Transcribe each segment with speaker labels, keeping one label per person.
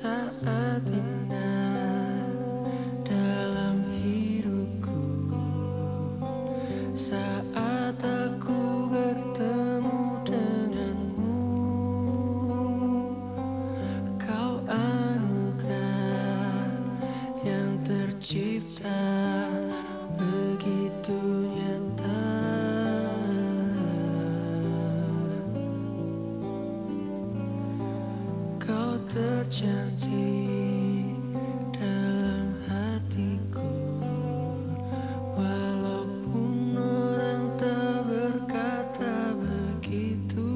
Speaker 1: saat indah dalam hidupku, saat aku bertemu denganmu. Kau anugerah yang tercipta begitu nyata. Kau tercantik dalam hatiku, walaupun orang tak berkata begitu.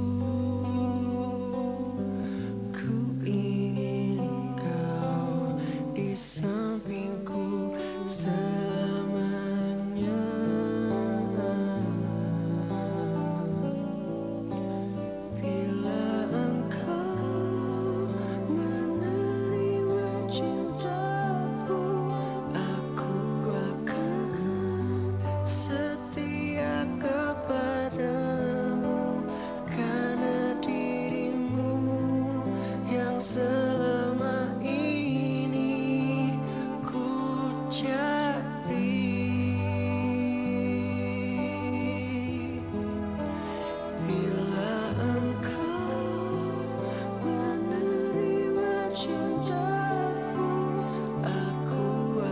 Speaker 1: Ku ingin kau di sampingku selamanya. Bila engkau menerima cintaku, aku akan setia kepadamu, karena dirimu yang selama ini ku cari. Bila engkau menerima cintaku, aku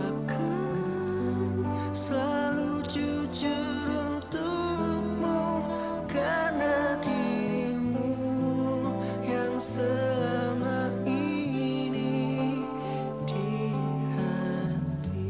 Speaker 1: akan selalu jujur untukmu, karena dirimu yang selama ini di hati.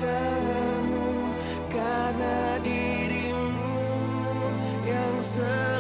Speaker 1: Karena dirimu yang